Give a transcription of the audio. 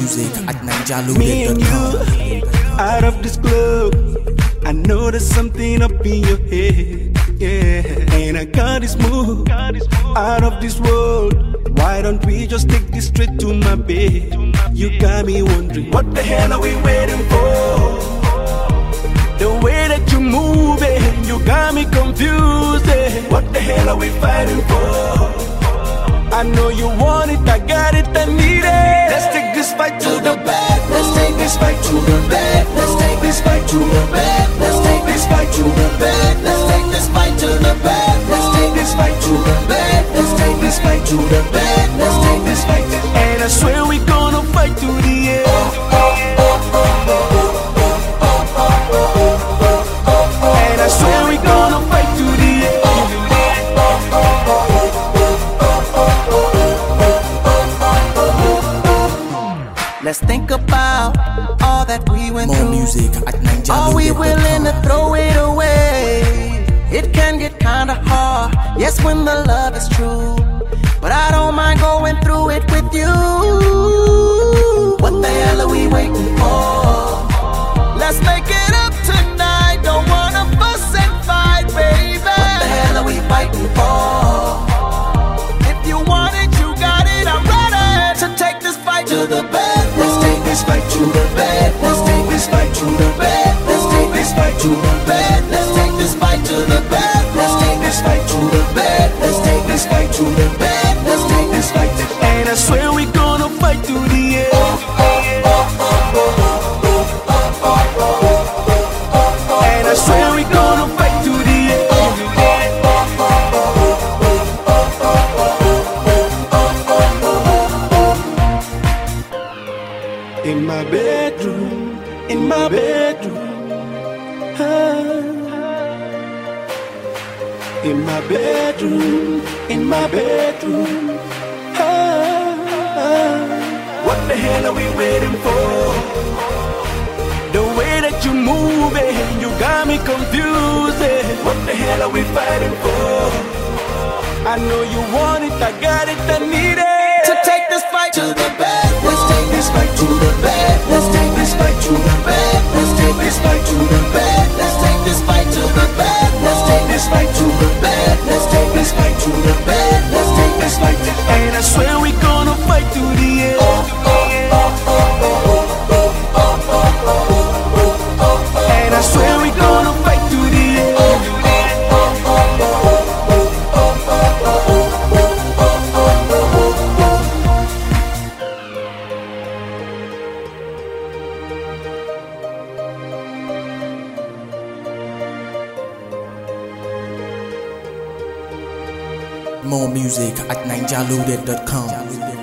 music at Me and you, out of this club, I know there's something up in your head, yeah. And I got this move, out of this world. Why don't we just take this straight to my bed? You got me wondering, what the hell are we waiting for? The way that you move it, you got me confused, eh. What the hell are we fighting for? I know you want it, I got it, I need it. Let's take this fight to the bed. Let's take this fight to the bed. Let's take this fight to the bed. Let's take this fight to the bed. Let's take this fight to the bed. Let's take this fight to the bed. Let's take this fight to the bed. Let's take this fight. And I swear we gonna fight to the end. And I swear we gonna fight to the end. Let's think about all that we went More through. music at Are we willing to throw it away? It can get kinda hard, yes, when the love is true. But I don't mind going through it with you. What the hell are we waiting for? Let's make it up tonight. Don't wanna fuss and fight, baby. What the hell are we fighting for? If you want it, you got it. I'm ready to take this fight to the bed. Let's take this fight to the bed. Let's take this fight to the bed. Let's take this fight to the bed. Let's take this fight to the bed. Let's take this fight to the bed. Let's take this fight to the bed. Let's take this fight. And I swear we gonna fight to the end. And I swear we gonna fight to the end. In my bedroom, in my bedroom, in my bedroom, in my bedroom. What the hell are we waiting for? The way that you move it, you got me confused, eh. What the hell are we fighting for? I know you want it, I got it, I need it. To take this fight to the bed. Let's take this fight to the bed. Let's take this fight to the bed. Let's take this fight to the bed. Let's take this fight to the bed. Let's take this fight to the bed. Let's take this fight to the bed. Let's take this fight. And I swear we gonna fight to the end. And I swear we gonna fight to the end. More music at ninjaloaded.com.